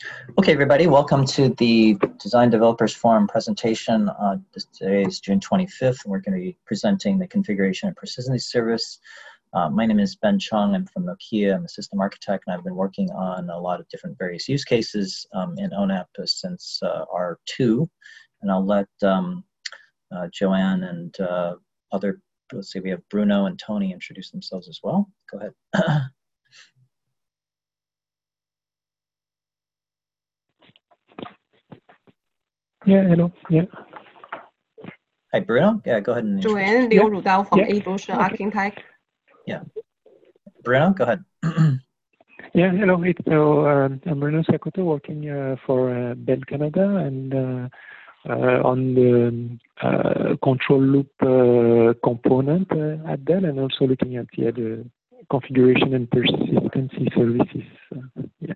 Okay, everybody, welcome to the Design Developers Forum presentation. Today is June 25th, and we're going to be presenting the Configuration and Persistency Service. My name is Ben Chung. I'm from Nokia. I'm a system architect, and I've been working on a lot of different various use cases in ONAP since R2. And I'll let Joanne and let's see, we have Bruno and Tony introduce themselves as well. Go ahead. Yeah, hello. Yeah. Hi, Bruno. Yeah, go ahead and Joanne Liu Rudao from Evolution Architect. Yeah. Bruno, go ahead. Yeah, hello. I'm Bruno Sakoto, working for Bell Canada and on the control loop component at Dell, and also looking at the configuration and persistency services. Yeah.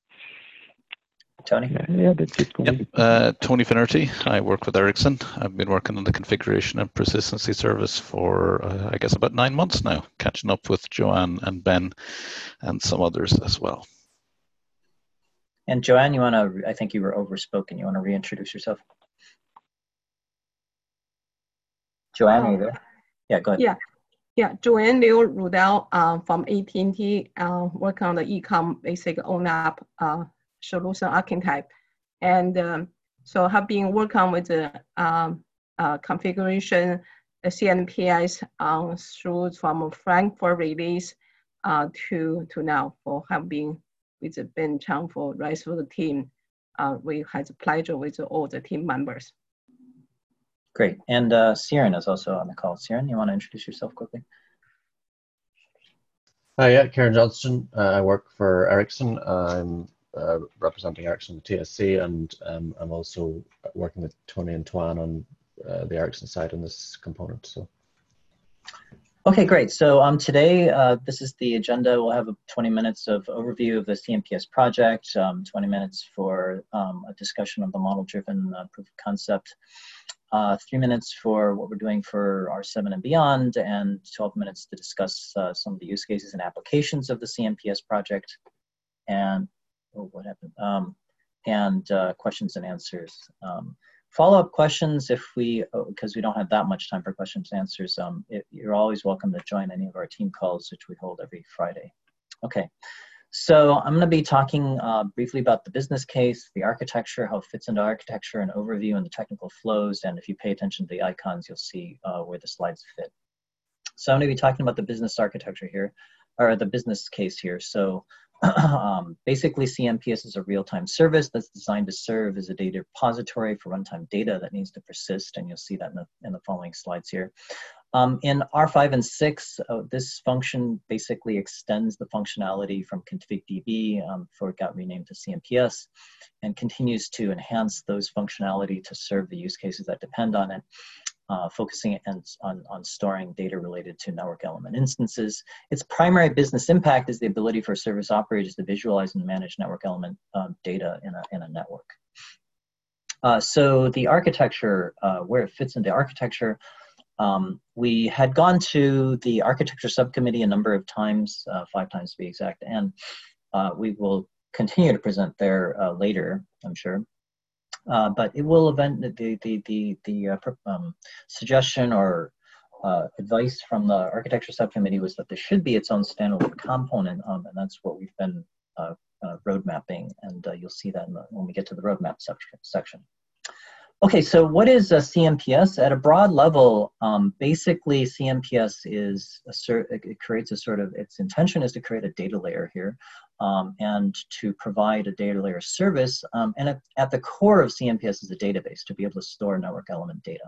Tony? Yeah, that's it. Yep. Tony Finnerty. I work with Ericsson. I've been working on the configuration and persistency service for, I guess, about 9 months now, catching up with Joanne and Ben and some others as well. And Joanne, you want to, I think you were overspoken. You want to reintroduce yourself? Joanne, are you there? Yeah, go ahead. Yeah. Joanne Liu Rudao from AT&T, working on the e-com basic ONAP solution archetype, and so have been working with the configuration CNPS through from Frankfurt release to now, for have been with Ben Chung for the rest of the team. We had the pleasure with all the team members. Great, and Siren is also on the call. Siren, you want to introduce yourself quickly? Hi, yeah, Karen Johnston. I work for Ericsson. I'm representing Ericsson TSC, and I'm also working with Tony and Tuan on the Ericsson side on this component. So, okay, great. So today, this is the agenda. We'll have 20 minutes of overview of the CMPS project, 20 minutes for a discussion of the model-driven proof of concept, 3 minutes for what we're doing for R7 and beyond, and 12 minutes to discuss some of the use cases and applications of the CMPS project, and what happened? And questions and answers. Follow-up questions, if because we don't have that much time for questions and answers, you're always welcome to join any of our team calls, which we hold every Friday. Okay, so I'm going to be talking briefly about the business case, the architecture, how it fits into architecture, an overview and the technical flows, and if you pay attention to the icons, you'll see where the slides fit. So I'm going to be talking about the business architecture here, or the business case here. So basically, CMPS is a real-time service that's designed to serve as a data repository for runtime data that needs to persist, and you'll see that in the following slides here. In R5 and 6, this function basically extends the functionality from ConfigDB before it got renamed to CMPS, and continues to enhance those functionality to serve the use cases that depend on it. Focusing on storing data related to network element instances. Its primary business impact is the ability for service operators to visualize and manage network element data in a network. So the architecture, where it fits into architecture, we had gone to the architecture subcommittee a number of times, 5 times to be exact, and we will continue to present there later, I'm sure. But it will the suggestion or advice from the architecture subcommittee was that there should be its own standalone component, and that's what we've been road mapping, and you'll see that when we get to the roadmap section. Okay, so what is a CMPS? At a broad level, basically CMPS is it creates a sort of, its intention is to create a data layer here, and to provide a data layer service. And at the core of CMPS is a database to be able to store network element data.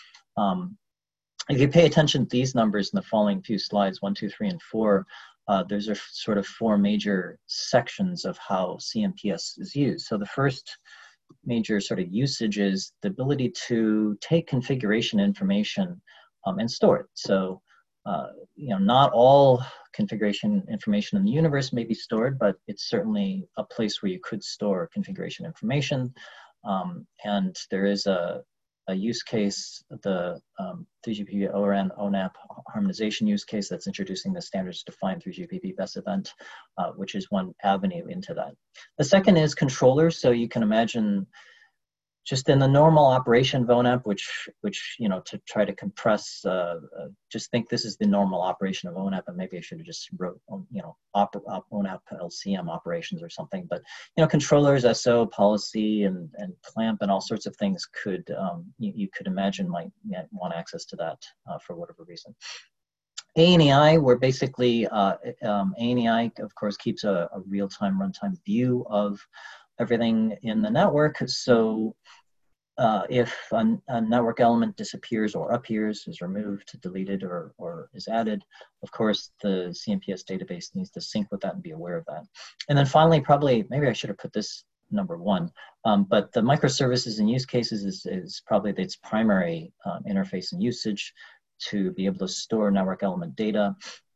If you pay attention to these numbers in the following few slides, 1, 2, 3, and 4, there's a sort of 4 major sections of how CMPS is used. So the first major sort of usage is the ability to take configuration information and store it. So, not all configuration information in the universe may be stored, but it's certainly a place where you could store configuration information. And there is a a use case, the 3GPP ORAN ONAP harmonization use case that's introducing the standards defined 3GPP best event, which is one avenue into that. The second is controllers. So you can imagine just in the normal operation of ONAP, which you know, to try to compress, just think this is the normal operation of ONAP, and maybe I should have just wrote, you know, ONAP LCM operations or something. But you know, controllers, SO, policy, and clamp, and all sorts of things could you could imagine might want access to that for whatever reason. ANEI, where basically ANEI, of course, keeps a real-time runtime view of everything in the network. So if a network element disappears or appears, is removed, deleted, or is added, of course, the CMPS database needs to sync with that and be aware of that. And then finally, probably, maybe I should have put this number one, but the microservices and use cases is probably its primary interface and usage to be able to store network element data,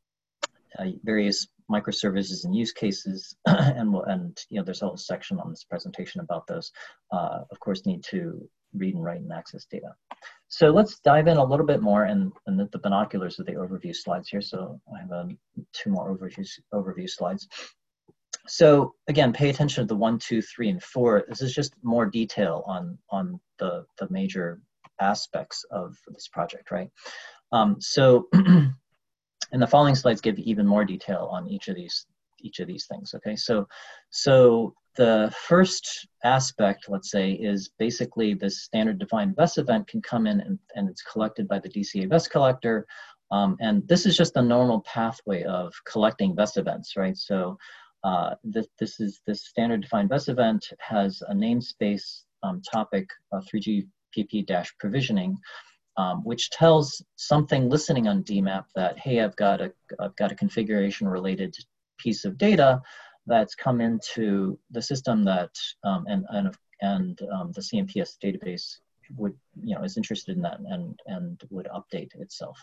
various microservices and use cases, and you know, there's a whole section on this presentation about those. Of course, need to read and write and access data. So let's dive in a little bit more, and the binoculars of the overview slides here. So I have two more overview slides. So again, pay attention to the 1, 2, 3, and 4. This is just more detail on the major aspects of this project, right? So. And the following slides give even more detail on each of these things. Okay, so the first aspect, let's say, is basically this standard defined best event can come in and it's collected by the DCA best collector, and this is just a normal pathway of collecting best events, right? So this standard defined best event has a namespace topic 3GPP-provisioning. Which tells something listening on DMAP that, hey, I've got a configuration related piece of data that's come into the system that and the CMPS database would, you know, is interested in that and would update itself.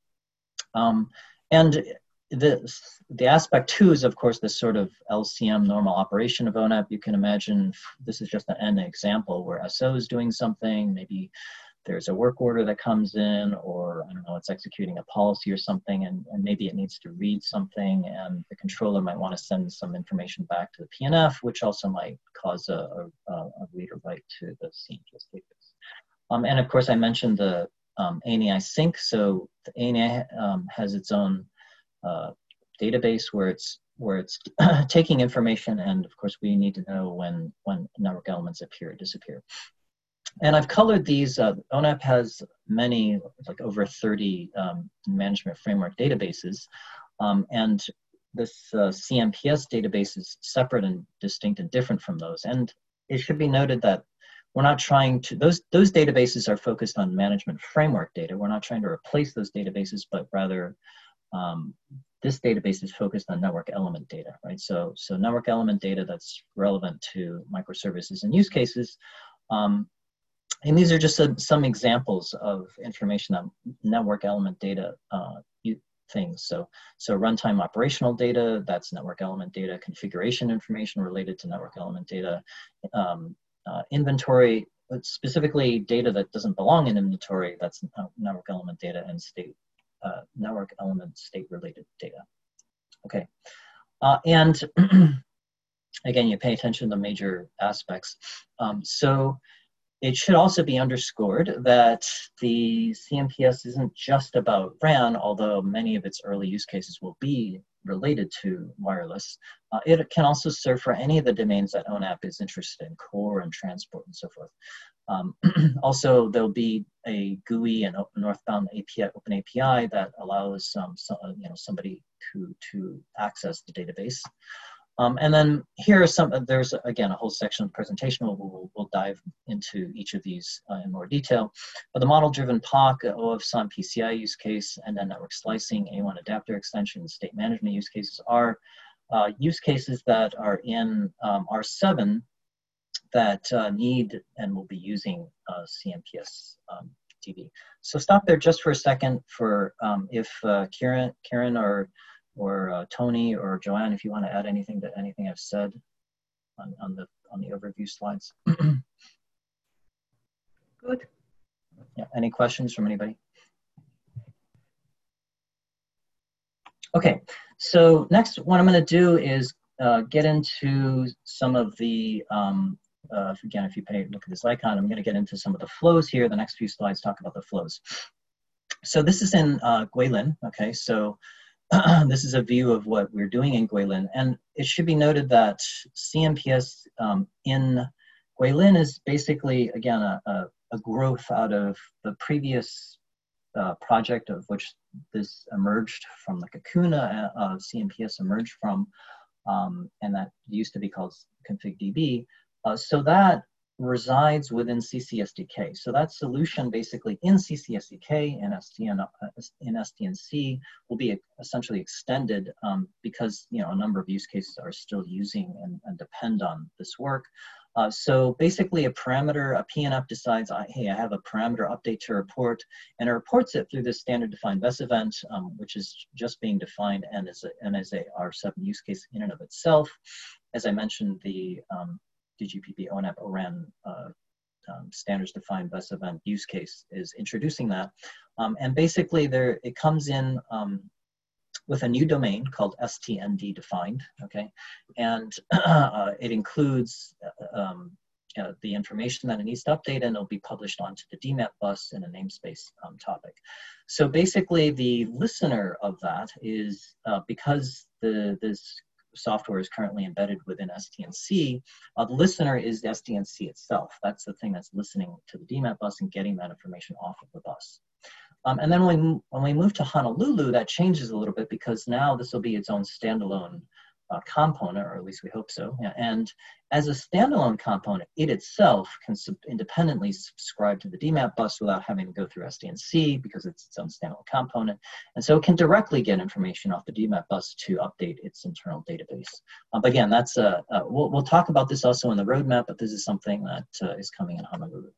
And the aspect two is, of course, this sort of LCM normal operation of ONAP. You can imagine this is just an example where SO is doing something, maybe there's a work order that comes in, or I don't know, it's executing a policy or something, and maybe it needs to read something, and the controller might want to send some information back to the PNF, which also might cause a read or write to the CMPS database. And of course, I mentioned the ANEI sync. So the ANEI has its own database where it's taking information, and of course, we need to know when network elements appear or disappear. And I've colored these. ONAP has many, like over 30 management framework databases. And this CMPS database is separate and distinct and different from those. And it should be noted that we're not trying to, those databases are focused on management framework data. We're not trying to replace those databases, but rather this database is focused on network element data, right? So network element data that's relevant to microservices and use cases. And these are just some examples of information on network element data things. So runtime operational data, that's network element data, configuration information related to network element data, inventory, but specifically data that doesn't belong in inventory, that's network element data, and network element state related data. Okay, and again, you pay attention to the major aspects. So it should also be underscored that the CMPS isn't just about RAN, although many of its early use cases will be related to wireless. It can also serve for any of the domains that ONAP is interested in, core and transport and so forth. Also, there'll be a GUI and northbound API, open API that allows somebody to access the database. And then here are there's again a whole section of the presentation where we'll dive into each of these in more detail. But the model-driven POC, OFSON PCI use case, and then network slicing, A1 adapter extension, state management use cases are use cases that are in R7 that need and will be using CMPS DB. So stop there just for a second for if Karen or Tony or Joanne, if you want to add anything to anything I've said on the overview slides. Good. Yeah, any questions from anybody? Okay, so next what I'm going to do is get into some of the, again, if you look at this icon, I'm going to get into some of the flows here. The next few slides talk about the flows. So this is in Guilin, okay, so this is a view of what we're doing in Guilin, and it should be noted that CMPS in Guilin is basically, again, a growth out of the previous project of which this emerged from, the cocoon CMPS emerged from, and that used to be called ConfigDB. So that resides within CCSDK. So that solution basically in CCSDK and in SDNC will be essentially extended because a number of use cases are still using and depend on this work. So basically a parameter, a PNF decides, hey, I have a parameter update to report, and it reports it through this standard defined best event, which is just being defined and is a R7 use case in and of itself. As I mentioned, the DGPP ONAP ORAN standards defined best event use case is introducing that. And basically it comes in with a new domain called STND defined, okay? And it includes the information that it needs to update, and it'll be published onto the DMAP bus in a namespace topic. So basically the listener of that is, because this software is currently embedded within SDNC, the listener is the SDNC itself. That's the thing that's listening to the DMAP bus and getting that information off of the bus. And then when we move to Honolulu, that changes a little bit because now this will be its own standalone component, or at least we hope so. And as a standalone component, it itself can independently subscribe to the DMAP bus without having to go through SDNC because it's its own standalone component. And so it can directly get information off the DMAP bus to update its internal database. But again, that's we'll talk about this also in the roadmap, but this is something that is coming in Honolulu.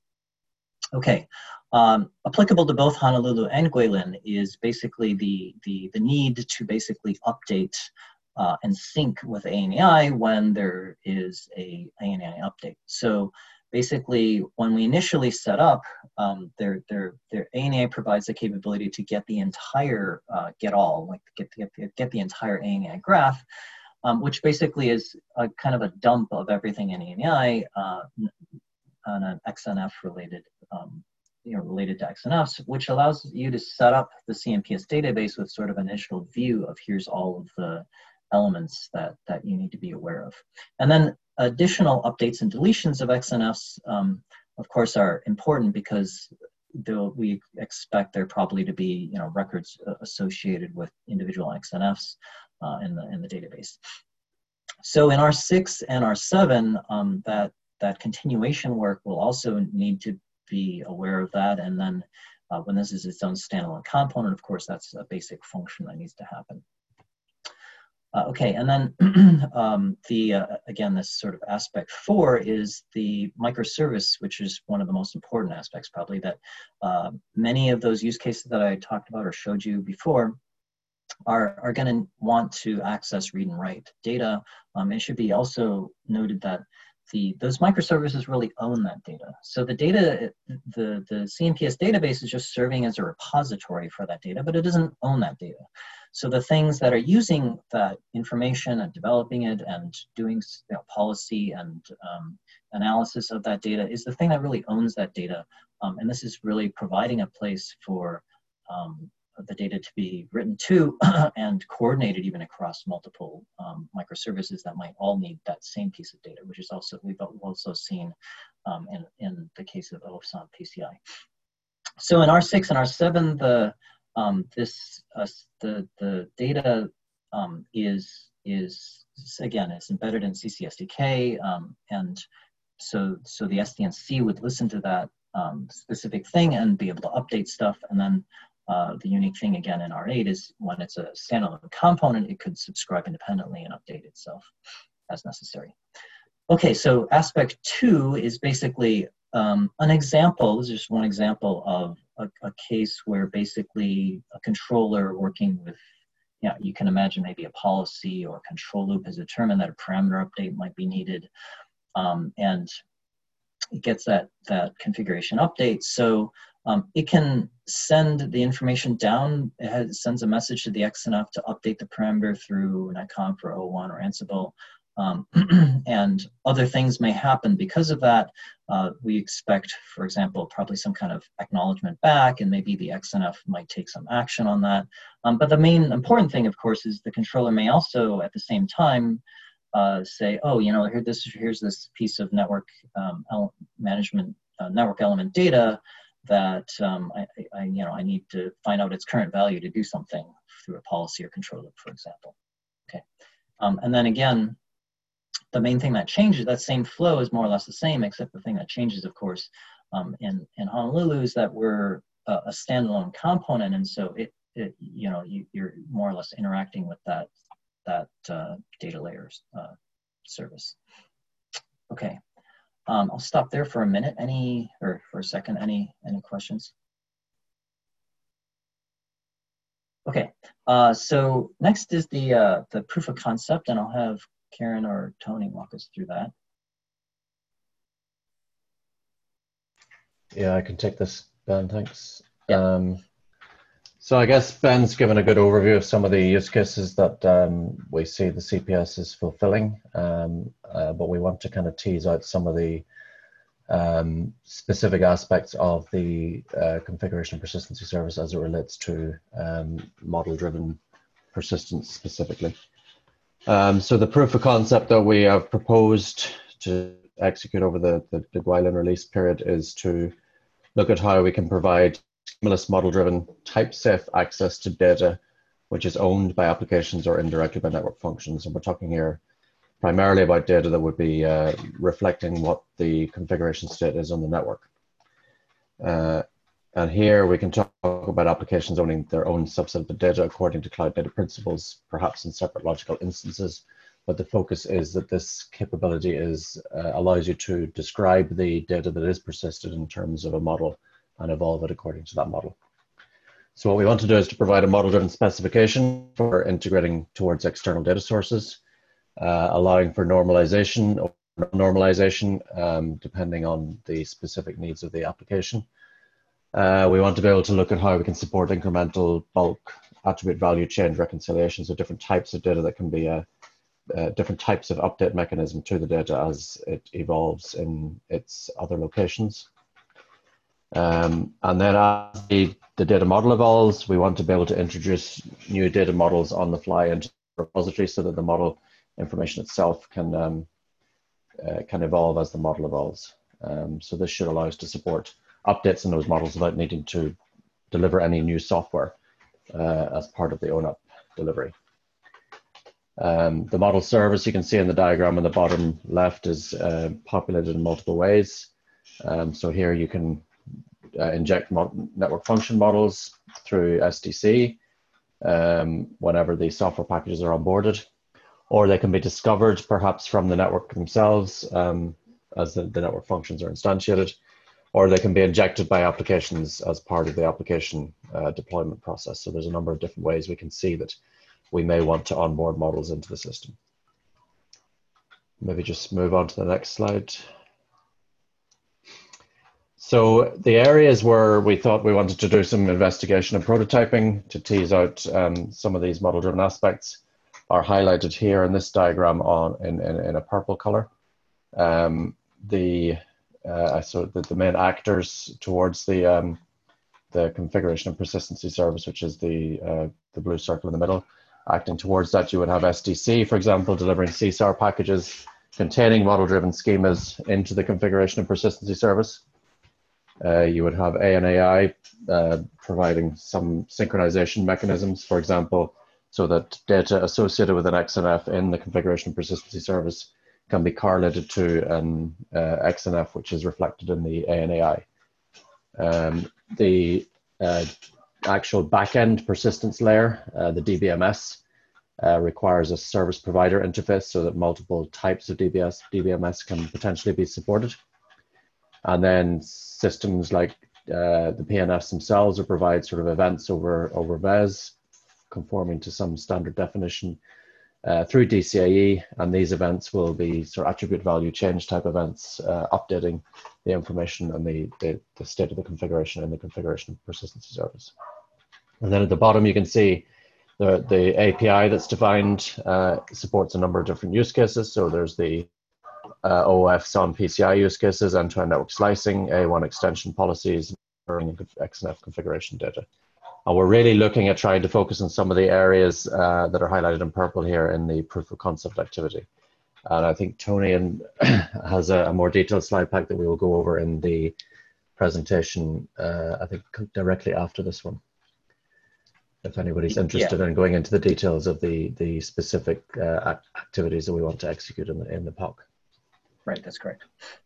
Okay, applicable to both Honolulu and Guilin is basically the need to basically update and sync with ANAI when there is a ANAI update. So basically, when we initially set up, their ANAI provides the capability to get the entire get the entire ANAI graph, which basically is a kind of a dump of everything in ANAI on an XNF related, related to XNFs, which allows you to set up the CMPS database with sort of an initial view of here's all of the elements that you need to be aware of. And then additional updates and deletions of XNFs, of course, are important because we expect there probably to be records associated with individual XNFs in the database. So in R6 and R7, that continuation work will also need to be aware of that. And then when this is its own standalone component, of course, that's a basic function that needs to happen. Okay, and then again, this sort of aspect 4 is the microservice, which is one of the most important aspects probably, that many of those use cases that I talked about or showed you before are going to want to access read and write data. It should be also noted that those microservices really own that data. So the data, the CMPS database is just serving as a repository for that data, but it doesn't own that data. So the things that are using that information and developing it and doing policy and analysis of that data is the thing that really owns that data. And this is really providing a place for the data to be written to and coordinated even across multiple microservices that might all need that same piece of data, which is also, we've also seen in the case of OFSON PCI. So in R6 and R7, the data is again, is embedded in CCSDK, and so the SDNC would listen to that specific thing and be able to update stuff. And then the unique thing again in R8 is when it's a standalone component, it could subscribe independently and update itself as necessary. Okay, so aspect 2 is basically an example. This is just one example of a case where basically a controller working with, you can imagine maybe a policy or control loop has determined that a parameter update might be needed. And it gets that configuration update. So it can send the information down. It sends a message to the XNF to update the parameter through NICOMP or O1 or Ansible. And other things may happen because of that. We expect, for example, probably some kind of acknowledgement back, and maybe the XNF might take some action on that. But the main important thing, of course, is the controller may also, at the same time, say, oh, you know, here's this piece of network management, network element data that I need to find out its current value to do something through a policy or control loop, for example. Okay, and then again, the main thing that changes, that same flow is more or less the same, except the thing that changes, of course, in Honolulu is that we're a standalone component, and so you're more or less interacting with that data layers service. Okay, I'll stop there for a minute. For a second, any questions? Okay, so next is the proof of concept, and I'll have Karen or Tony walk us through that. Yeah, I can take this, Ben, thanks. Yeah. So I guess Ben's given a good overview of some of the use cases that we see the CPS is fulfilling, but we want to kind of tease out some of the specific aspects of the configuration and persistency service as it relates to model-driven persistence specifically. So the proof of concept that we have proposed to execute over the Gwyllyn release period is to look at how we can provide stimulus model-driven type-safe access to data which is owned by applications or indirectly by network functions. And we're talking here primarily about data that would be reflecting what the configuration state is on the network. And here we can talk about applications owning their own subset of the data according to cloud data principles, perhaps in separate logical instances. But the focus is that this capability allows you to describe the data that is persisted in terms of a model and evolve it according to that model. So what we want to do is to provide a model-driven specification for integrating towards external data sources, allowing for normalization or non-normalization depending on the specific needs of the application. We want to be able to look at how we can support incremental bulk attribute value change reconciliations of different types of data that can be different types of update mechanism to the data as it evolves in its other locations. And then as the data model evolves, we want to be able to introduce new data models on the fly into the repository so that the model information itself can evolve as the model evolves. So this should allow us to support updates in those models without needing to deliver any new software as part of the ONUP delivery. The model service you can see in the diagram on the bottom left is populated in multiple ways. So here you can inject network function models through SDC whenever the software packages are onboarded, or they can be discovered perhaps from the network themselves as the network functions are instantiated, or they can be injected by applications as part of the application deployment process. So there's a number of different ways we can see that we may want to onboard models into the system. Maybe just move on to the next slide. So the areas where we thought we wanted to do some investigation and prototyping to tease out some of these model-driven aspects are highlighted here in this diagram in a purple color. So the main actors towards the configuration and persistency service, which is the blue circle in the middle, acting towards that, you would have SDC, for example, delivering CSAR packages containing model-driven schemas into the configuration and persistency service. You would have ANAI providing some synchronization mechanisms, for example, so that data associated with an XNF in the configuration and persistency service can be correlated to an XNF, which is reflected in the ANAI. The actual backend persistence layer, the DBMS, requires a service provider interface so that multiple types of DBMS can potentially be supported. And then systems like the PNFs themselves will provide sort of events over VES, conforming to some standard definition, through DCIE, and these events will be sort of attribute value change type events, updating the information and the state of the configuration in the configuration persistency service. And then at the bottom, you can see the API that's defined supports a number of different use cases. So there's the OOF SON PCI use cases, end-to-end network slicing, A1 extension policies, and XNF configuration data. And we're really looking at trying to focus on some of the areas that are highlighted in purple here in the proof of concept activity. And I think Tony has a more detailed slide pack that we will go over in the presentation, I think directly after this one, if anybody's interested in going into the details of the specific activities that we want to execute in the POC. Right, that's correct.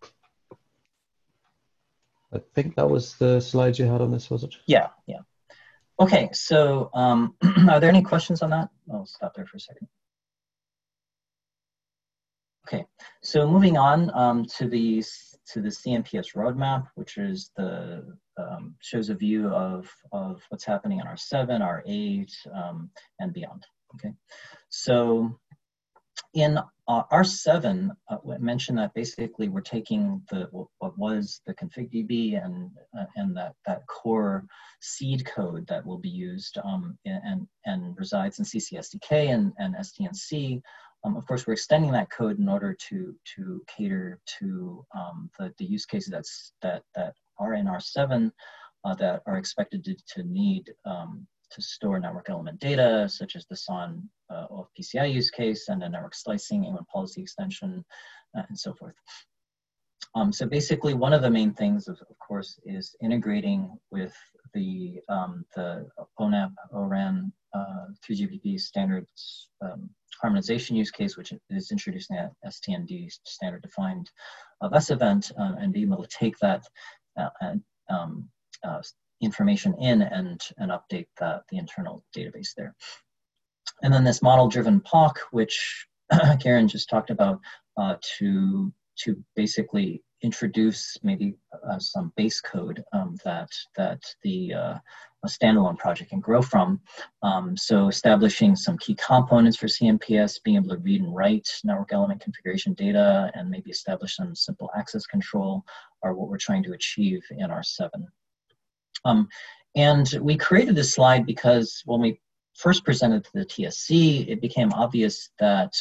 I think that was the slides you had on this, was it? Yeah, yeah. Okay, so are there any questions on that? I'll stop there for a second. Okay, so moving on to the CMPS roadmap, which is the shows a view of what's happening in R7, R8, and beyond. Okay, so in R7, I mentioned that basically we're taking what was the config.db and that core seed code that will be used and resides in CC/SDK and SDNC. Of course, we're extending that code in order to cater to the use cases that are in R7 that are expected to need to store network element data, such as the SON OF PCI use case and the network slicing, A1 policy extension, and so forth. So basically, one of the main things, of course, is integrating with the ONAP ORAN 3GPP standards harmonization use case, which is introducing that STND standard defined bus event, and being able to take that information in and update the internal database there. And then this model-driven POC, which Karen just talked about, to basically introduce maybe some base code that a standalone project can grow from. So establishing some key components for CMPS, being able to read and write network element configuration data, and maybe establish some simple access control are what we're trying to achieve in R7. And we created this slide because when we first presented to the TSC, it became obvious that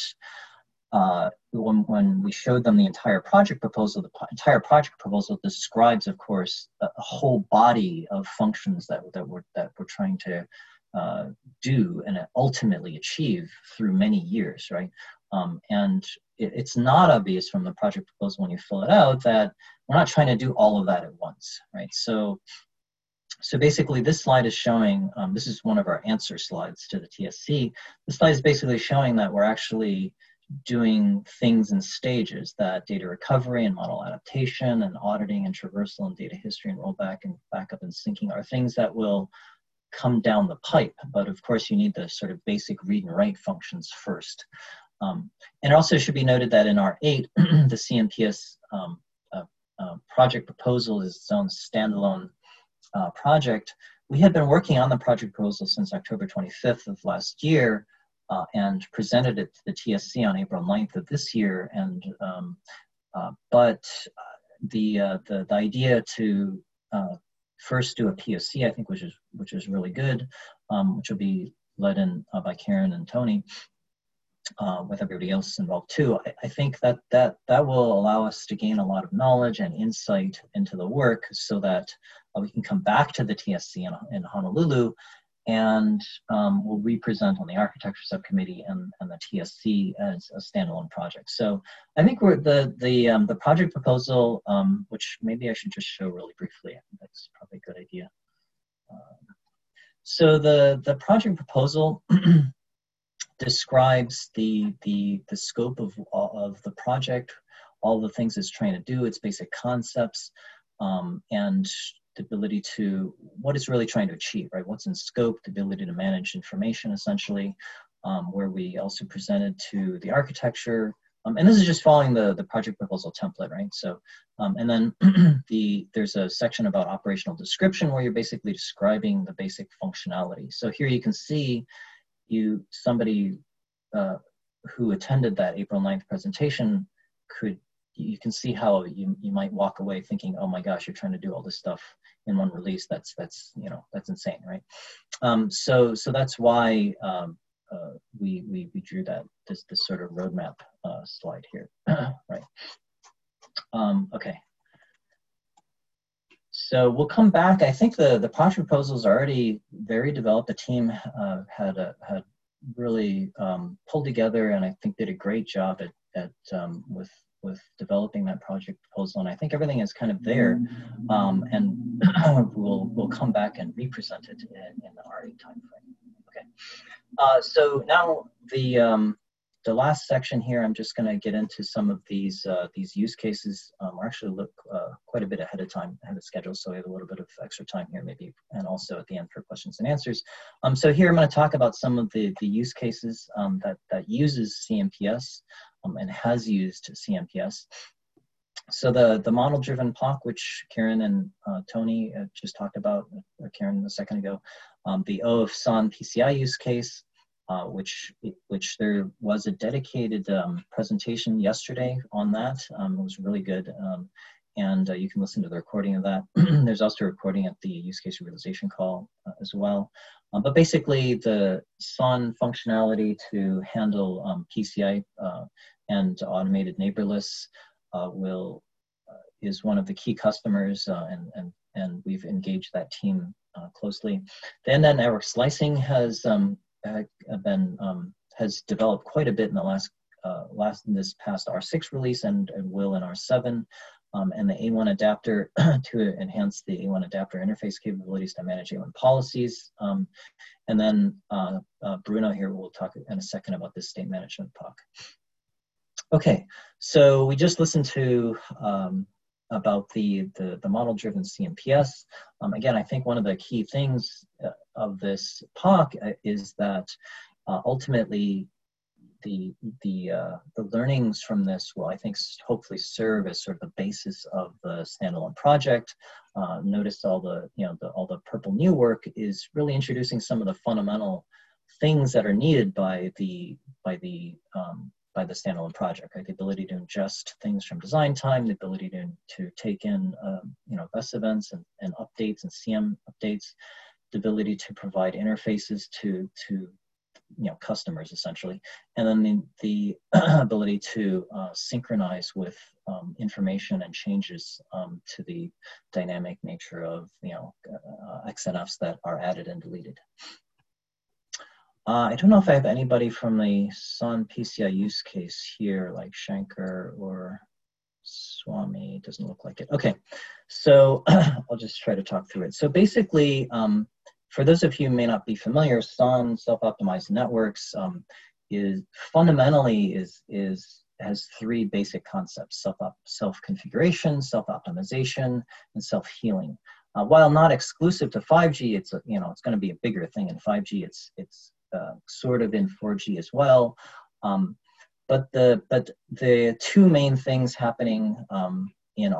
when we showed them the entire project proposal, describes, of course, a whole body of functions that we're trying to do and ultimately achieve through many years, right? And it's not obvious from the project proposal when you fill it out that we're not trying to do all of that at once, right? So basically, this slide is showing, this is one of our answer slides to the TSC. This slide is basically showing that we're actually doing things in stages, that data recovery and model adaptation and auditing and traversal and data history and rollback and backup and syncing are things that will come down the pipe. But of course, you need the sort of basic read and write functions first. And it also should be noted that in R8, the CMPS project proposal is its own standalone project. We had been working on the project proposal since October 25th of last year and presented it to the TSC on April 9th of this year. And but the idea to first do a POC, I think, which is really good, which will be led in by Karen and Tony, with everybody else involved too. I think that will allow us to gain a lot of knowledge and insight into the work so that we can come back to the TSC in Honolulu and we'll re-present on the architecture subcommittee and the TSC as a standalone project. So I think the project proposal, which maybe I should just show really briefly. I think that's probably a good idea. So the project proposal describes the scope of the project, all the things it's trying to do, its basic concepts, and the ability to, what it's really trying to achieve, right? What's in scope, the ability to manage information, essentially, where we also presented to the architecture. And this is just following the project proposal template, right? So, and then there's a section about operational description where you're basically describing the basic functionality. So here you can see somebody who attended that April 9th presentation you can see how you might walk away thinking, oh my gosh, you're trying to do all this stuff in one release. That's insane, right? So that's why we drew this sort of roadmap slide here, right? Okay. So we'll come back. I think the project proposals are already very developed. The team had really pulled together, and I think did a great job with developing that project proposal. And I think everything is kind of there, and we'll come back and represent it in the RE timeframe. Okay. So now the last section here, I'm just going to get into some of these use cases. We're actually look quite a bit ahead of schedule, so we have a little bit of extra time here maybe, and also at the end for questions and answers. So here I'm going to talk about some of the use cases that uses CMPS and has used CMPS. So the model-driven POC, which Karen and Tony just talked about, or Karen a second ago, the OF-SON PCI use case, which there was a dedicated presentation yesterday on that. It was really good, and you can listen to the recording of that. There's also a recording at the use case realization call as well. But basically, the SON functionality to handle PCI and automated neighborless is one of the key customers, and we've engaged that team closely. The end-to-end network slicing has developed quite a bit in the this past R6 release and will in R7, and the A1 adapter to enhance the A1 adapter interface capabilities to manage A1 policies. And then Bruno here will talk in a second about this state management POC. Okay, so we just listened to about the model-driven CMPS. Again, I think one of the key things of this POC is that ultimately the learnings from this will, I think, hopefully serve as sort of the basis of the standalone project. Notice all the purple new work is really introducing some of the fundamental things that are needed by the standalone project, right? The ability to ingest things from design time, the ability to take in best events and updates and CM updates, the ability to provide interfaces to customers essentially, and then the ability to synchronize with information and changes to the dynamic nature of XNFs that are added and deleted. I don't know if I have anybody from the SON PCI use case here, like Shankar or Swami. It doesn't look like it. Okay, so I'll just try to talk through it. So basically, for those of you who may not be familiar, SON, self-optimized networks, has three basic concepts: self-configuration, self-optimization, and self-healing. While not exclusive to 5G, it's going to be a bigger thing in 5G. It's sort of in 4G as well. But the two main things happening in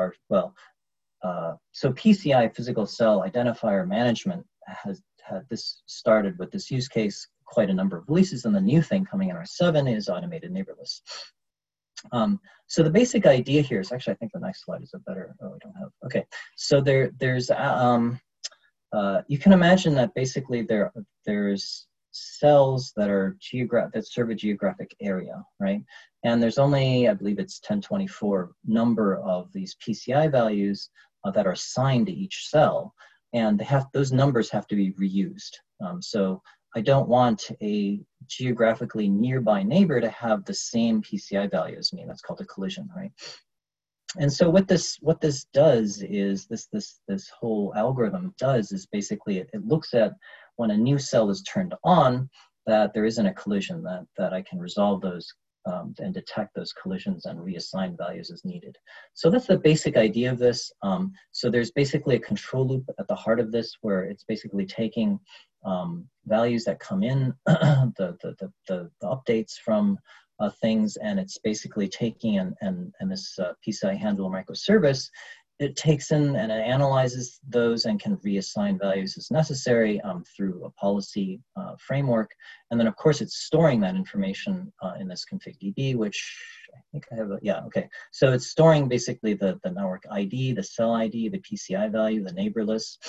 so PCI, physical cell identifier management, has started with this use case quite a number of releases, and the new thing coming in R7 is automated neighborless. So the basic idea here is actually, I think the next slide is a better, we don't have, okay. So there's, you can imagine that basically there's cells that are that serve a geographic area, right? And there's only, I believe it's 1024 number of these PCI values that are assigned to each cell, and those numbers have to be reused. So I don't want a geographically nearby neighbor to have the same PCI value as me. That's called a collision, right? And so what this does is this whole algorithm does is basically it looks at when a new cell is turned on, that there isn't a collision, that I can resolve those and detect those collisions and reassign values as needed. So that's the basic idea of this. So there's basically a control loop at the heart of this, where it's basically taking values that come in, the updates from things, and it's basically taking and this PCI handler microservice it takes in and it analyzes those and can reassign values as necessary through a policy framework. And then of course it's storing that information in this config.db, which I think I have, okay. So it's storing basically the network ID, the cell ID, the PCI value, the neighbor list,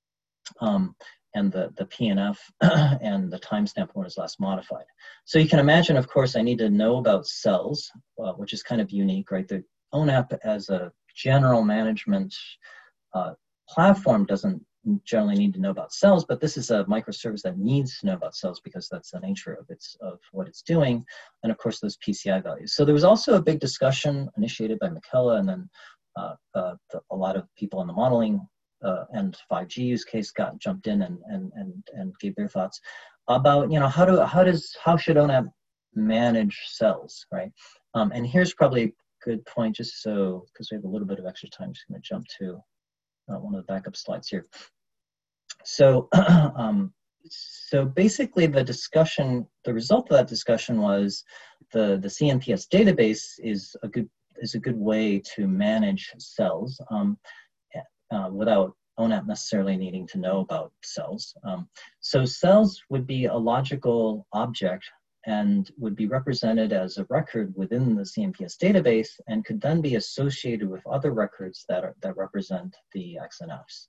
and the PNF and the timestamp when it was last modified. So you can imagine, of course, I need to know about cells, which is kind of unique, right? The ONAP as a general management platform doesn't generally need to know about cells, but this is a microservice that needs to know about cells because that's the nature of what it's doing, and of course those PCI values. So there was also a big discussion initiated by Michaela, and then a lot of people in the modeling and 5G use case jumped in and gave their thoughts about, you know, how should ONAP manage cells, right? And here's probably a good point, just so, because we have a little bit of extra time, I'm just going to jump to one of the backup slides here. So, so basically the discussion, the result of that discussion was the CNPS database is a good way to manage cells without ONAP necessarily needing to know about cells. So cells would be a logical object and would be represented as a record within the CNPS database and could then be associated with other records that represent the XNFs.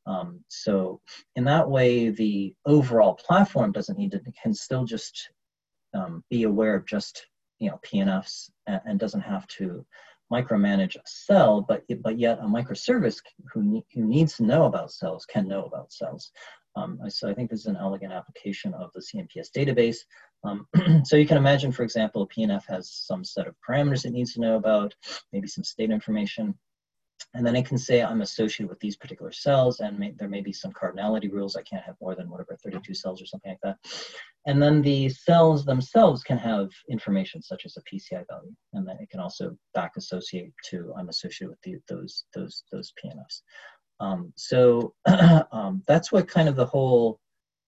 So in that way, the overall platform can still just be aware of just, you know, PNFs and doesn't have to micromanage a cell, but yet a microservice who needs to know about cells can know about cells. So I think this is an elegant application of the CNPS database. So you can imagine, for example, a PNF has some set of parameters it needs to know about, maybe some state information. And then it can say, I'm associated with these particular cells, and there may be some cardinality rules. I can't have more than whatever, 32 cells or something like that. And then the cells themselves can have information such as a PCI value. And then it can also back associate to, I'm associated with those PNFs. So that's what kind of the whole,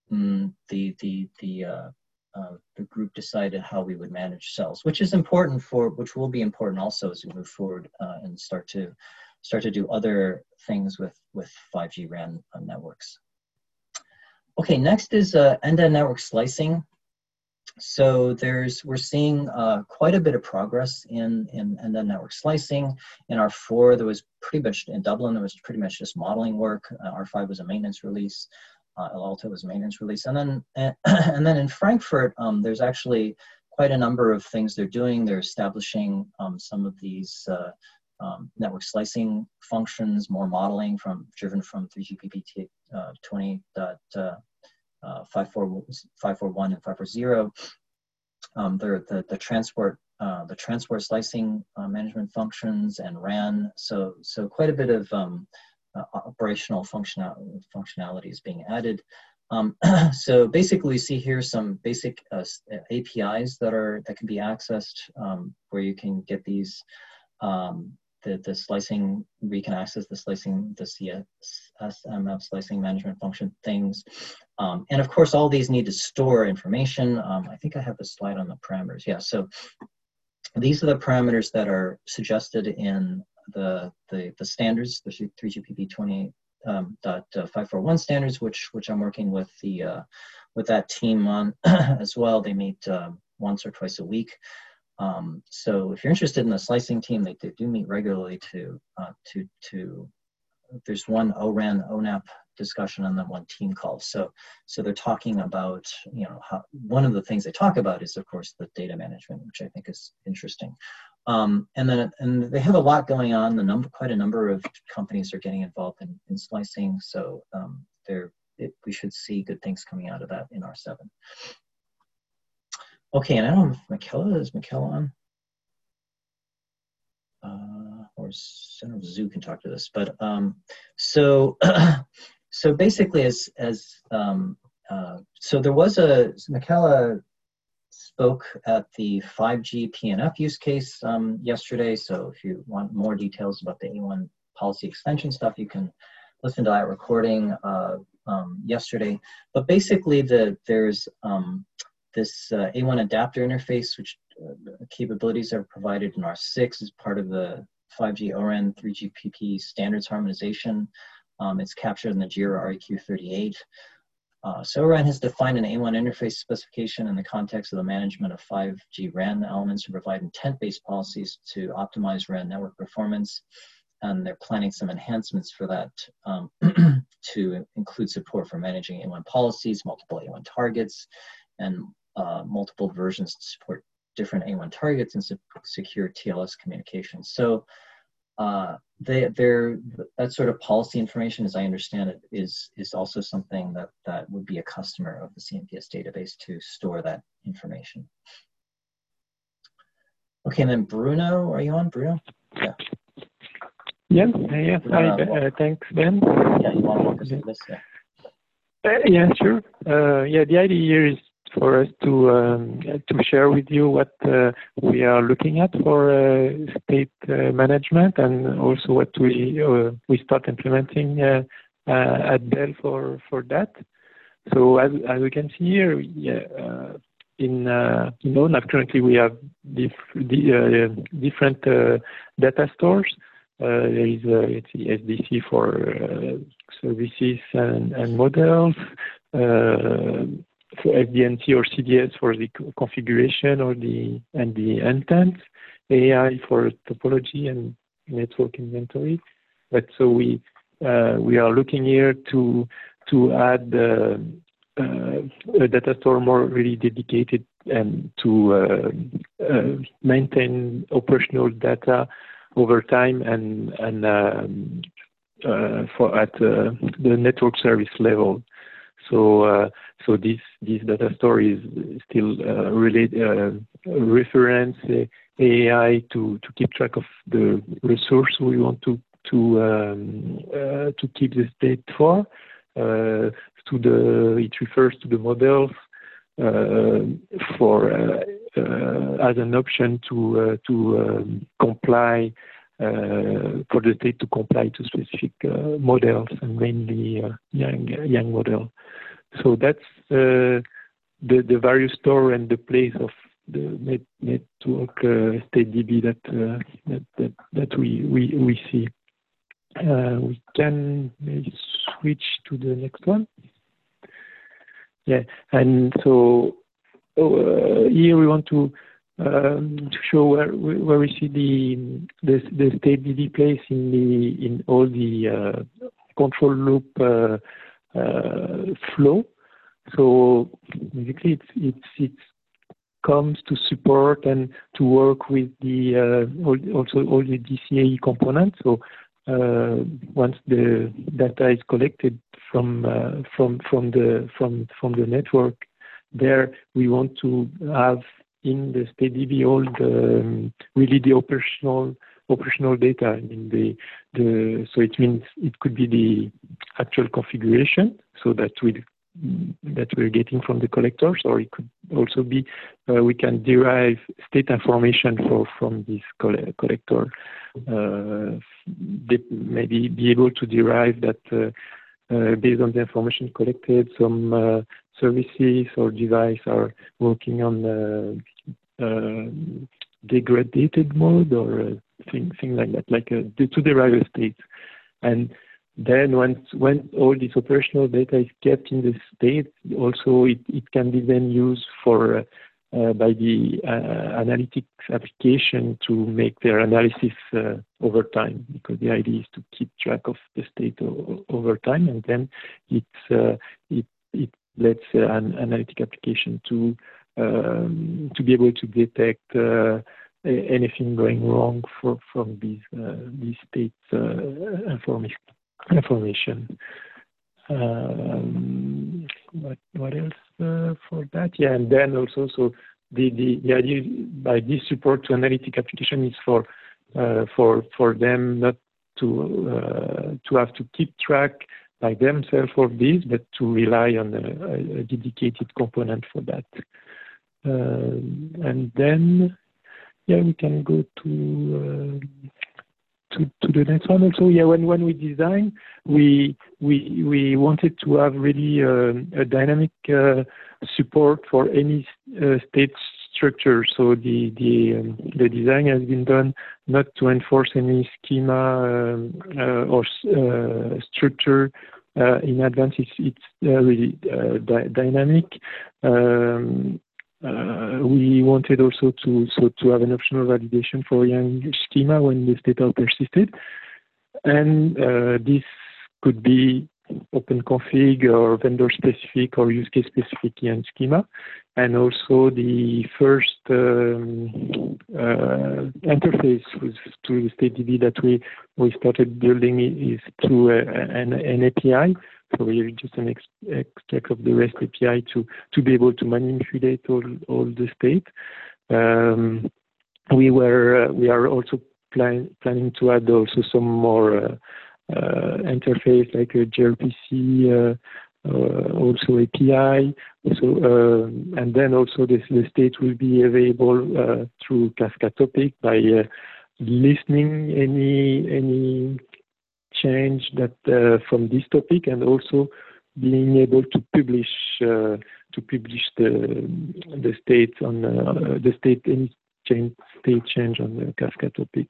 the group decided how we would manage cells, which will be important also as we move forward and start to do other things with 5G RAN networks. Okay, next is end-to-end network slicing. So we're seeing quite a bit of progress in end-to-end network slicing. In R4, there was pretty much, in Dublin, there was pretty much just modeling work. R5 was a maintenance release. El Alto was a maintenance release. And then in Frankfurt, there's actually quite a number of things they're doing. They're establishing some of these network slicing functions, more modeling driven from 3GPP 20.541 and 540. The transport slicing management functions and RAN. So quite a bit of operational functionality is being added. So basically, we see here some basic APIs that can be accessed, where you can get these the slicing, we can access the slicing, the CSMF slicing management function things. And of course, all these need to store information. I think I have a slide on the parameters. Yeah, so these are the parameters that are suggested in the standards, the 3GPP 20.541 standards, which I'm working with that team on as well. They meet once or twice a week. So if you're interested in the slicing team, they do meet regularly there's one ORAN, ONAP discussion and then one team call. So they're talking about, you know, one of the things they talk about is, of course, the data management, which I think is interesting. And they have a lot going on. Quite a number of companies are getting involved in slicing. So we should see good things coming out of that in R7. Okay, and I don't know if is Michaela on? Or I don't know if Zoo can talk to this, but so basically so there was Michaela spoke at the 5G PNF use case yesterday. So if you want more details about the A1 policy extension stuff, you can listen to that recording yesterday. But basically there's this A1 adapter interface, which capabilities are provided in R6 as part of the 5G O-RAN 3GPP standards harmonization. It's captured in the JIRA REQ 38. So O-RAN has defined an A1 interface specification in the context of the management of 5G RAN elements to provide intent-based policies to optimize RAN network performance. And they're planning some enhancements for that to include support for managing A1 policies, multiple A1 targets, and multiple versions to support different A1 targets and secure TLS communications. So that sort of policy information, as I understand it, is also something that would be a customer of the CMPS database to store that information. Okay, and then Bruno, are you on, Bruno? Yeah. Yeah. Hi, thanks, Ben. Yeah, you want to walk us through this? Yeah. Yeah, sure. Yeah, the idea here is for us to share with you what we are looking at for state management, and also what we start implementing at Bell for that. So as we can see here, in ONAP currently we have different data stores. There is SDC for services and models, for SDNT or CDS for the configuration or the intent, AI for topology and network inventory. But so we are looking here to add a data store more really dedicated and to maintain operational data over time and for at the network service level. So this data store is still reference AI to keep track of the resource we want to keep the state for. It refers to the models for as an option to comply for the state to comply to specific models, and mainly young model. So that's the various store and the place of the network state DB that we see. We can maybe switch to the next one. Yeah, and so here we want to show where we see the state DB place in all the control loop flow. So basically, it comes to support and to work with the also all the DCAE components. So once the data is collected from the network, there we want to have in the state DB all the really the operational data. I mean so it means it could be the actual configuration, so that we're getting from the collectors, or it could also be we can derive state information from this collector. Maybe be able to derive that based on the information collected, some services or device are working on degraded mode or thing like that, like to derive a state. And then when all this operational data is kept in the state, also it can be then used for by the analytics application to make their analysis over time, because the idea is to keep track of the state over time, and then it lets an analytic application to be able to detect anything going wrong from these state information. What else for that? Yeah, and then also, so the idea by this support to analytic application is for them not to have to keep track by themselves of this, but to rely on a dedicated component for that. And then, yeah, we can go to the next one also. Yeah, when we design, we wanted to have really a dynamic support for any state structure. So the design has been done not to enforce any schema or structure in advance. It's really dynamic. We wanted also to have an optional validation for young schema when the state are persisted, and this could be OpenConfig or vendor specific or use case specific Yarn schema. And also the first interface to StateDB that we started building is through an API. So we just an extract of the REST API to be able to manipulate all the state. We are also planning to add also some more interface like a gRPC, also API. So and then also the state will be available through Kafka topic by listening any change that from this topic, and also being able to publish the state on the state any state change on the Kafka topic.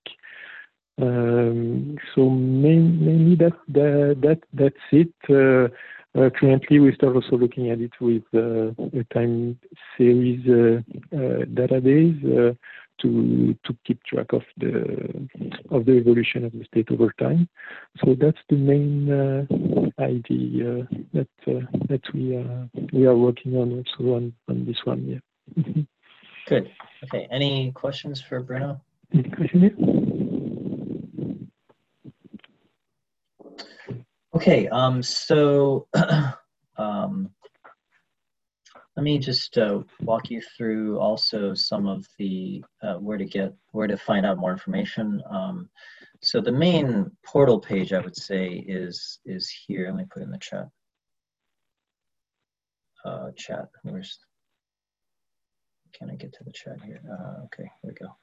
So mainly that's it. Currently, we start also looking at it with a time series database to keep track of the evolution of the state over time. So that's the main idea that we are working on also on this one. Yeah. Good. Okay. Any questions for Bruno? Any question here? Okay, so let me just walk you through also some of the where to find out more information. So the main portal page, I would say, is here. Let me put it in the chat. Where's? Can I get to the chat here? Okay, here we go.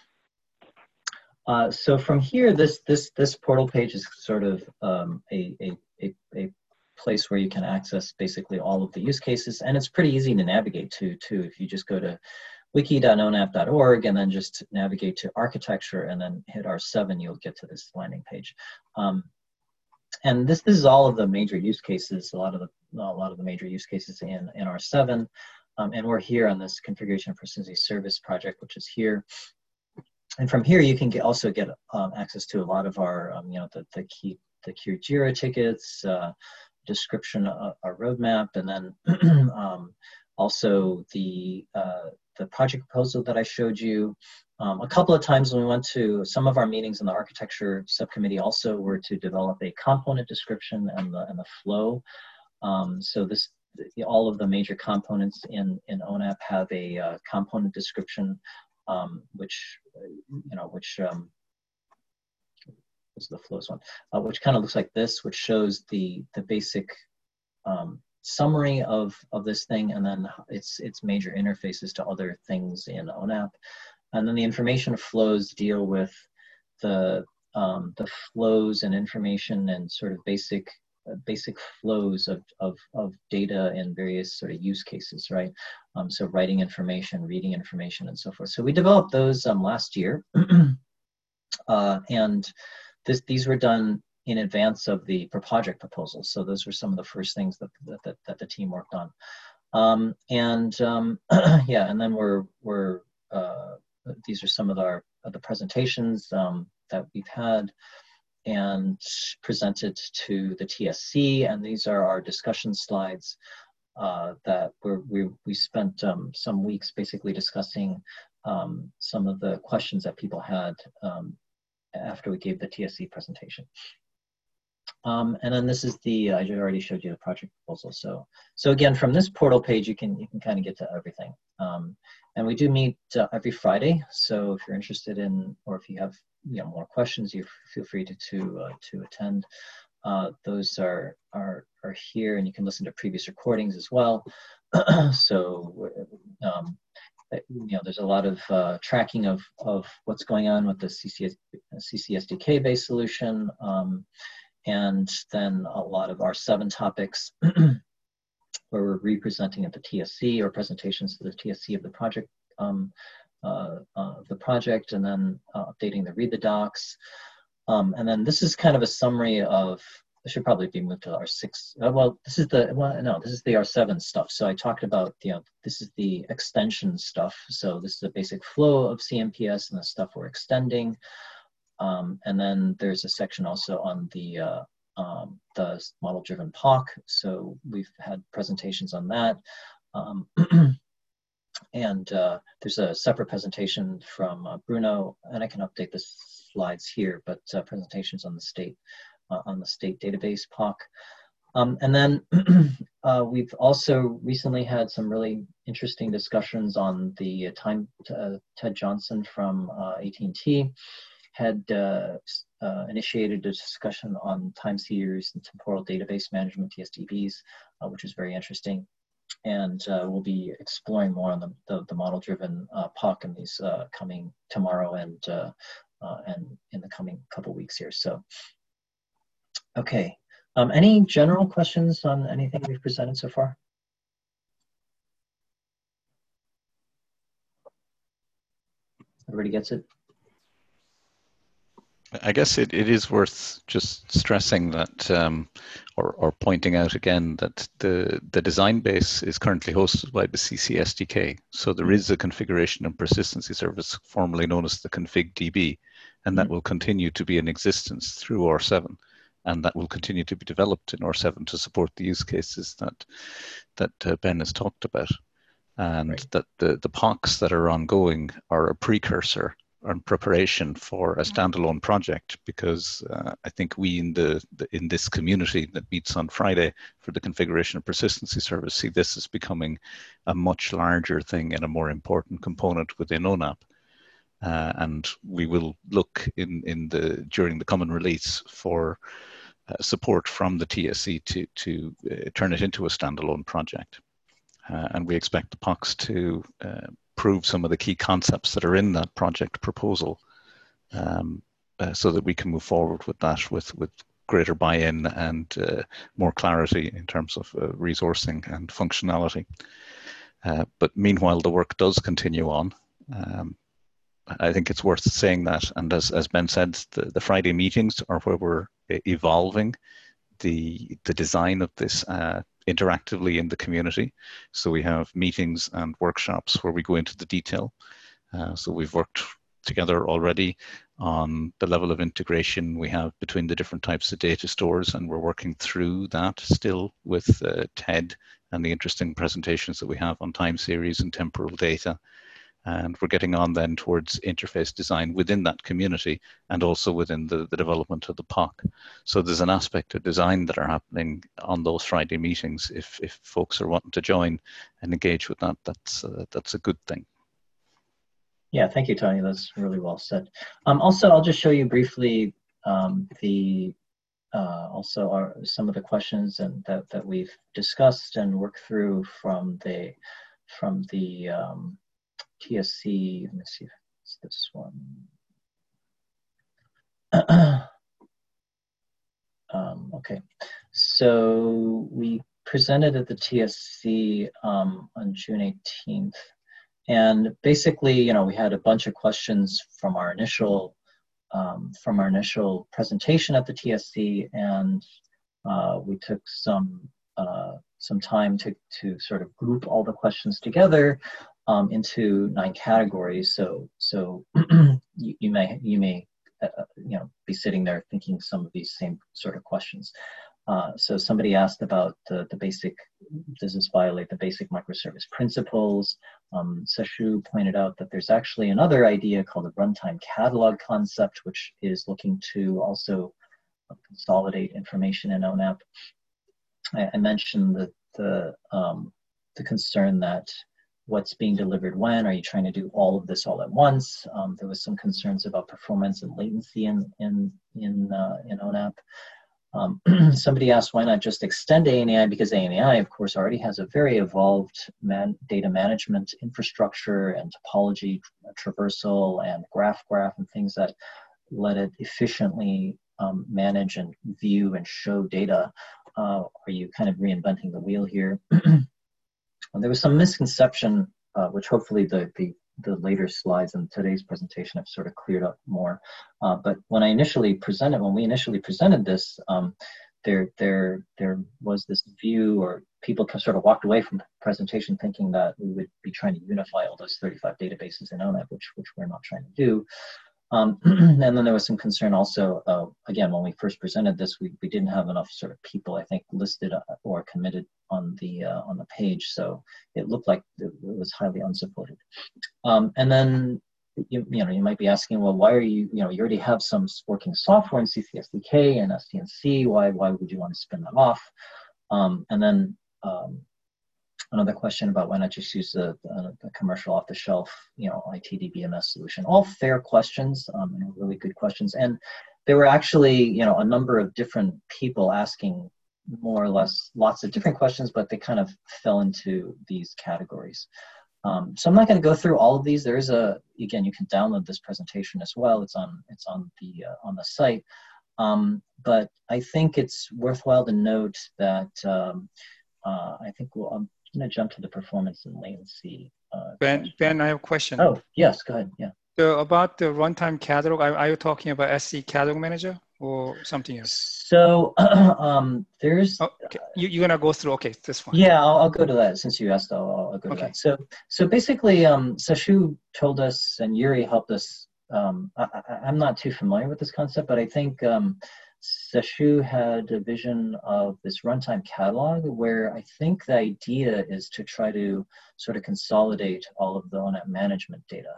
So from here, this portal page is sort of a place where you can access basically all of the use cases, and it's pretty easy to navigate to too. If you just go to wiki.onap.org and then just navigate to architecture and then hit R7, you'll get to this landing page. And this is all of the major use cases, a lot of the major use cases in R7, and we're here on this configuration and persistence service project, which is here. And from here, you can also get access to a lot of our, the key Jira tickets, description, our roadmap, and then also the project proposal that I showed you. A couple of times when we went to some of our meetings in the architecture subcommittee, also were to develop a component description and the flow. So all of the major components in ONAP have a component description. Which is the flows one, which kind of looks like this, which shows the basic summary of this thing, and then its major interfaces to other things in ONAP, and then the information flows deal with the flows and information and sort of basic flows of data in various sort of use cases, right? So writing information, reading information, and so forth. So we developed those last year, and these were done in advance of the project proposal. So those were some of the first things that the team worked on. Yeah, and then these are some of the presentations that we've had and presented to the TSC, and these are our discussion slides that we spent some weeks basically discussing some of the questions that people had after we gave the TSC presentation. And then this is I already showed you the project proposal. So again, from this portal page, you can kind of get to everything. And we do meet every Friday. So if you're interested in, or if you have more questions, you feel free to attend. Those are here, and you can listen to previous recordings as well. So there's a lot of tracking of what's going on with the CCSDK based solution, and then a lot of our 7 topics where we're representing at the TSC or presentations to the TSC of the project the project, and then updating the read the docs. And then this is kind of a summary of, this should probably be moved to R6. Well, this is the, this is the R7 stuff. So I talked about, this is the extension stuff. So this is a basic flow of CMPS and the stuff we're extending. And then there's a section also on the model-driven POC. So we've had presentations on that. And there's a separate presentation from Bruno, and I can update the slides here, but presentations on the state database POC. And then we've also recently had some really interesting discussions on the Ted Johnson from AT&T had initiated a discussion on time series and temporal database management, TSDBs, which is very interesting. And we'll be exploring more on the model-driven POC in these coming tomorrow and in the coming couple weeks here. So, okay. Any general questions on anything we've presented so far? Everybody gets it? I guess it is worth just stressing that, or pointing out again, that the design base is currently hosted by the CC SDK. So there is a configuration and persistency service formerly known as the config.db, and that will continue to be in existence through R7. And that will continue to be developed in R7 to support the use cases that Ben has talked about. And that the POCs that are ongoing are a precursor and preparation for a standalone project, because I think we in this community that meets on Friday for the configuration and persistency service see this as becoming a much larger thing and a more important component within ONAP. And we will look during the common release for support from the TSC to turn it into a standalone project. And we expect the POCs to prove some of the key concepts that are in that project proposal, so that we can move forward with that with greater buy-in and more clarity in terms of resourcing and functionality. But meanwhile, the work does continue on. I think it's worth saying that, and as Ben said, the Friday meetings are where we're evolving the design of this interactively in the community. So we have meetings and workshops where we go into the detail. So we've worked together already on the level of integration we have between the different types of data stores, and we're working through that still with TED and the interesting presentations that we have on time series and temporal data. And we're getting on then towards interface design within that community and also within the development of the POC. So there's an aspect of design that are happening on those Friday meetings. If folks are wanting to join and engage with that, that's a good thing. Yeah, thank you, Tony. That's really well said. Also, I'll just show you briefly some of the questions that we've discussed and worked through from the TSC. Let me see if it's this one. Okay, so we presented at the TSC on June 18th, and basically, we had a bunch of questions from our initial presentation at the TSC, and we took some time to sort of group all the questions together into 9 categories. So you may be sitting there thinking some of these same sort of questions. So somebody asked about the basic, does this violate the basic microservice principles? Seshu pointed out that there's actually another idea called the runtime catalog concept, which is looking to also consolidate information in ONAP. I mentioned the concern that what's being delivered when, are you trying to do all of this all at once? There was some concerns about performance and latency in ONAP. Somebody asked why not just extend ANAI, because ANAI, of course, already has a very evolved data management infrastructure and topology traversal and graph and things that let it efficiently manage and view and show data. Are you kind of reinventing the wheel here? There was some misconception, which hopefully the the later slides in today's presentation have sort of cleared up more. But when we initially presented this, there was this view, or people sort of walked away from the presentation thinking that we would be trying to unify all those 35 databases in ONET, which we're not trying to do. And then there was some concern also, again, when we first presented this, we didn't have enough sort of people, I think, listed or committed on the page, so it looked like it was highly unsupported. And then you might be asking, well, why are you already have some working software in CCSDK and SDNC, why would you want to spin that off? And then another question about why not just use the commercial off-the-shelf, ITDBMS solution. All fair questions, really good questions. And there were actually, a number of different people asking more or less lots of different questions, but they kind of fell into these categories. So I'm not going to go through all of these. There is again, you can download this presentation as well. It's on the site. But I think it's worthwhile to note that I think I'm going to jump to the performance and latency. Ben, I have a question. Oh, yes, go ahead. Yeah. So about the runtime catalog, are you talking about SC Catalog Manager or something else? So there's. Oh, okay. You're gonna go through. Okay, this one. Yeah, I'll go to that since you asked. I'll go to that. So basically, Sashu told us, and Yuri helped us. I'm not too familiar with this concept, but I think Sashu had a vision of this runtime catalog where I think the idea is to try to sort of consolidate all of the ONET management data,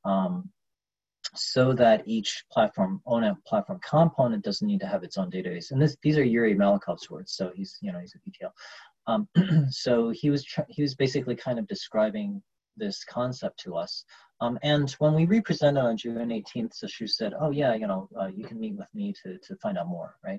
so that each ONET platform component doesn't need to have its own database. And these are Yuri Malakov's words, so he's a PTL. So he was basically kind of describing this concept to us. And when we represented on June 18th, Sashu said, oh yeah, you can meet with me to find out more, right?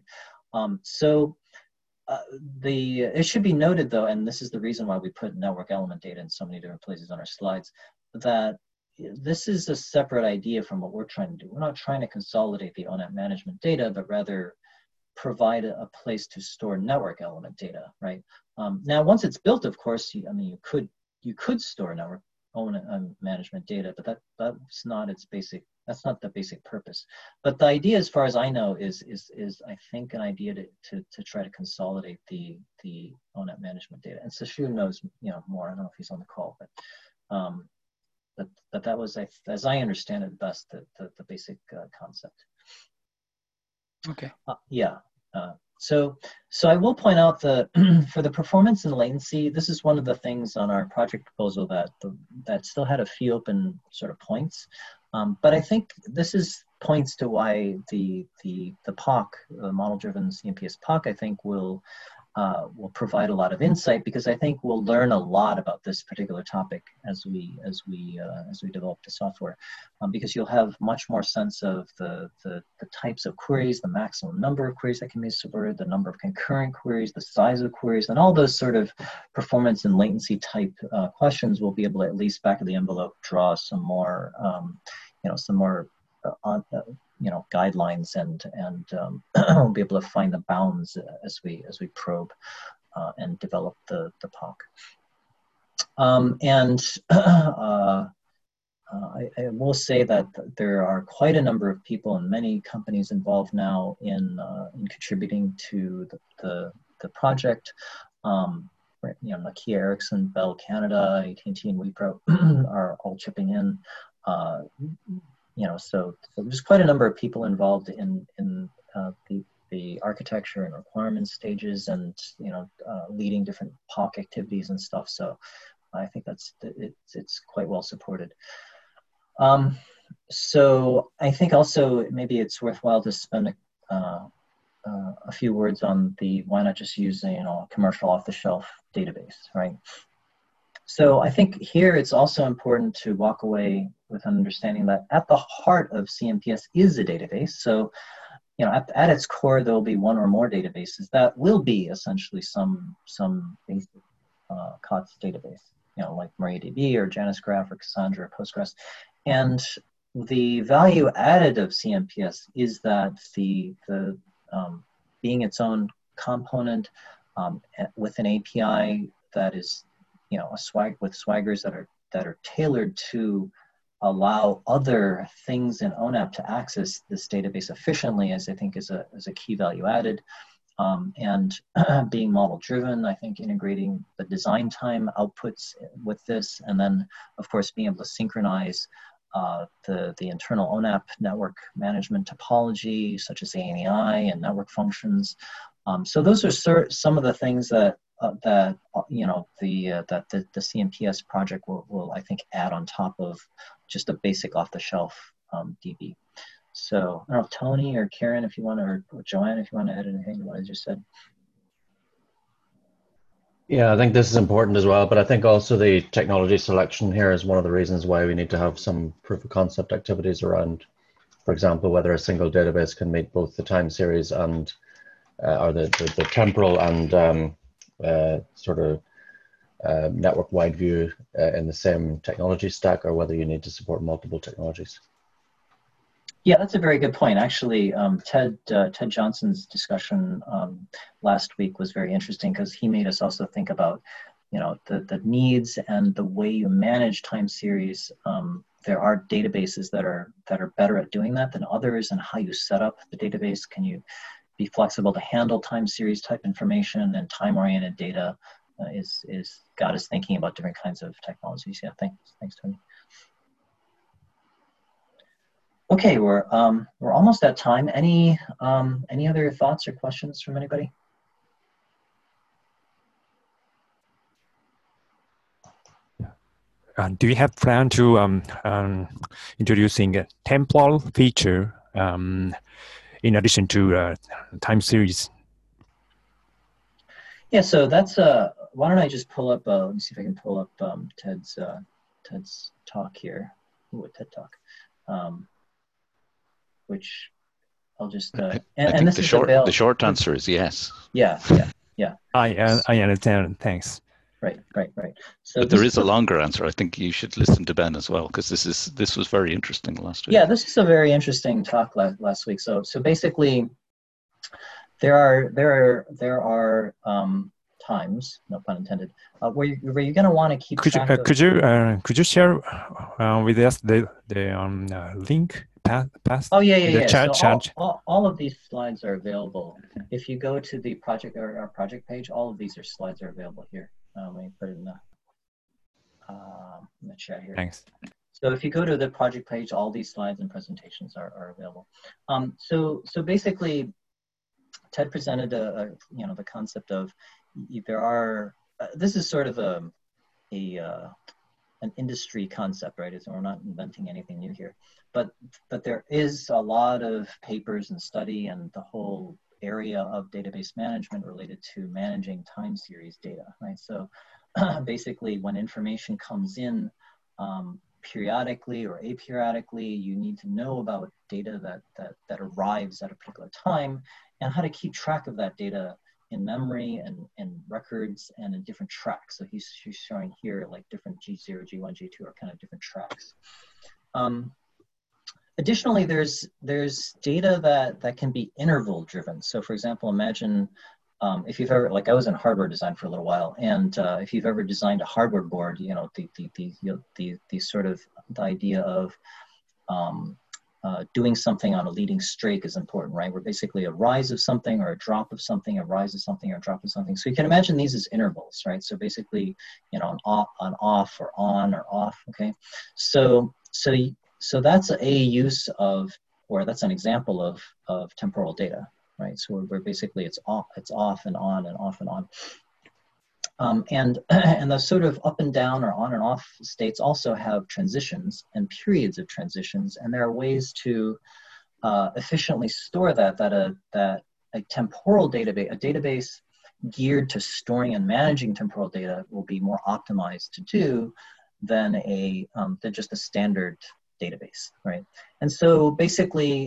It should be noted though, and this is the reason why we put network element data in so many different places on our slides, that this is a separate idea from what we're trying to do. We're not trying to consolidate the ONET management data, but rather provide a place to store network element data, right? Now, once it's built, of course, you could store network ONET management data, but that's not its basic. That's not the basic purpose. But the idea, as far as I know, is I think an idea to try to consolidate the ONET management data. And Sashu knows more. I don't know if he's on the call, but that was, as I understand it best, the basic concept. Okay. Yeah. So I will point out that for the performance and latency, this is one of the things on our project proposal that still had a few open sort of points. But I think this points to why the POC, the model-driven CMPS POC, I think will provide a lot of insight, because I think we'll learn a lot about this particular topic as we develop the software, because you'll have much more sense of the types of queries, the maximum number of queries that can be supported, the number of concurrent queries, the size of queries, and all those sort of performance and latency type questions. We'll be able to, at least back of the envelope, draw some more guidelines, and we'll be able to find the bounds as we probe and develop the POC. I will say that there are quite a number of people and many companies involved now in contributing to the project. Nokia, Ericsson, Bell Canada, AT&T, and Wipro are all chipping in. So there's quite a number of people involved in the architecture and requirements stages, and leading different POC activities and stuff. So I think it's quite well supported. So I think also maybe it's worthwhile to spend a few words on why not just use a commercial off-the-shelf database, right? So I think here it's also important to walk away with an understanding that at the heart of CMPS is a database. So, at its core, there will be one or more databases that will be essentially some basic COTS database, like MariaDB or JaniceGraph or Cassandra or Postgres. And the value added of CMPS is that the being its own component with an API that is with swaggers that are tailored to allow other things in ONAP to access this database efficiently, as I think is a key value added. And being model driven, I think integrating the design time outputs with this, and then of course being able to synchronize the internal ONAP network management topology, such as ANEI and network functions. So those are some of the things that the CMPS project will I think add on top of just a basic off-the-shelf DB. So I don't know, Tony or Karen, if you want to, or Joanne, if you want to add anything to what I just said. Yeah, I think this is important as well, but I think also the technology selection here is one of the reasons why we need to have some proof of concept activities around, for example, whether a single database can meet both the time series and or the temporal and sort of network wide view in the same technology stack, or whether you need to support multiple technologies. Yeah, that's a very good point. Actually, Ted Johnson's discussion last week was very interesting because he made us also think about, the needs and the way you manage time series. There are databases that are better at doing that than others, and how you set up the database. Can you be flexible to handle time series type information, and time-oriented data is got us thinking about different kinds of technologies. Yeah, thanks, Tony. Okay, we're almost at time. Any other thoughts or questions from anybody? Do you have plan to introducing a temporal feature in addition to time series? Yeah, so that's why don't I just pull up? Let me see if I can pull up Ted's talk here. Ooh, a TED talk. Which I'll just I think the short answer is yes. Yeah. I understand. Thanks. Right. So but there is a longer answer. I think you should listen to Ben as well, because this was very interesting last week. Yeah, this is a very interesting talk last week. So basically, there are times, no pun intended, where you're going to want to keep track of. Could you share with us the link? Pass Yeah. Chat. All of these slides are available. If you go to the project or our project page, all of these slides are available here. Let me put it in the chat here. Thanks. So if you go to the project page, all these slides and presentations are available. So basically, Ted presented the concept of there are. This is sort of an industry concept, right? So we're not inventing anything new here. But there is a lot of papers and study and the whole area of database management related to managing time series data, right? So basically, when information comes in periodically or aperiodically, you need to know about data that arrives at a particular time and how to keep track of that data in memory and records and in different tracks. So he's showing here like different G0, G1, G2 are kind of different tracks. Additionally, there's data that can be interval driven. So for example, imagine if you've ever, like I was in hardware design for a little while, and if you've ever designed a hardware board, the sort of the idea of doing something on a leading strake is important, right? Where basically a rise of something or a drop of something, a rise of something or a drop of something. So you can imagine these as intervals, right? So basically, an off or on or off, okay? So that's a use of, or that's an example of temporal data, right? So where basically it's off and on and off and on. And the sort of up and down or on and off states also have transitions and periods of transitions, and there are ways to efficiently store that a temporal database, a database geared to storing and managing temporal data, will be more optimized to do than just a standard database, right? And so basically,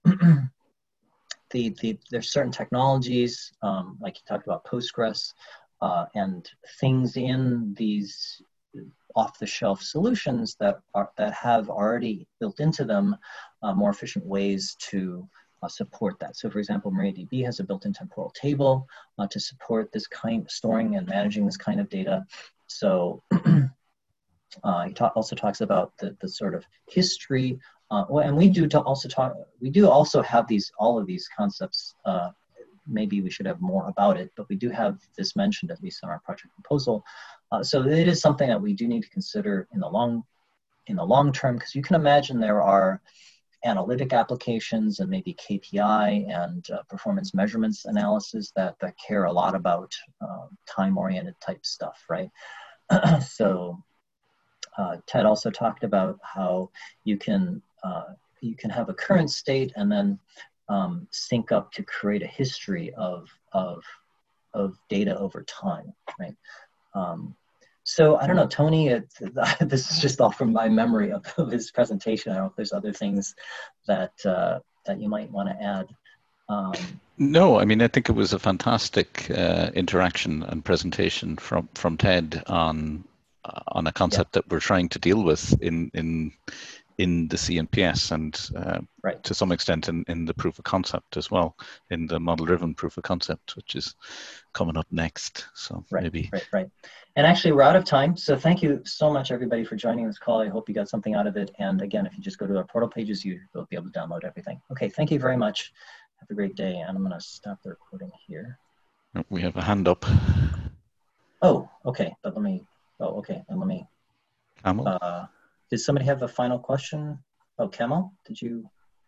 there's certain technologies, like you talked about Postgres, and things in these off-the-shelf solutions that have already built into them more efficient ways to support that. So for example, MariaDB has a built-in temporal table to support this kind of storing and managing this kind of data. So also talks about the sort of history. And we do also have all of these concepts. Maybe we should have more about it, but we do have this mentioned at least in our project proposal. So it is something that we do need to consider in the long term, because you can imagine there are analytic applications and maybe KPI and performance measurements analysis that care a lot about time-oriented type stuff, right? So Ted also talked about how you can have a current state and then sync up to create a history of data over time, right? So I don't know, Tony, this is just all from my memory of his presentation. I don't know if there's other things that you might want to add. No, I mean, I think it was a fantastic interaction and presentation from Ted on a concept that we're trying to deal with in the CNPS and right. to some extent in the proof of concept as well, in the model-driven proof of concept, which is coming up next. So maybe. Right. And actually, we're out of time. So thank you so much, everybody, for joining this call. I hope you got something out of it. And again, if you just go to our portal pages, you'll be able to download everything. Okay, thank you very much. Have a great day. And I'm going to stop the recording here. We have a hand up. Oh, okay. But let me. Oh, okay. And let me. Kamal? Did somebody have a final question? Oh, Kamal, did you?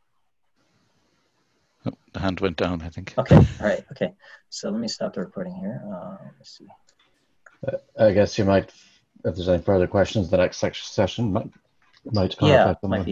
Oh, the hand went down, I think. Okay, all right, okay. So let me stop the recording here. Let's see. I guess you might, if there's any further questions, the next session might clarify yeah, some might of be.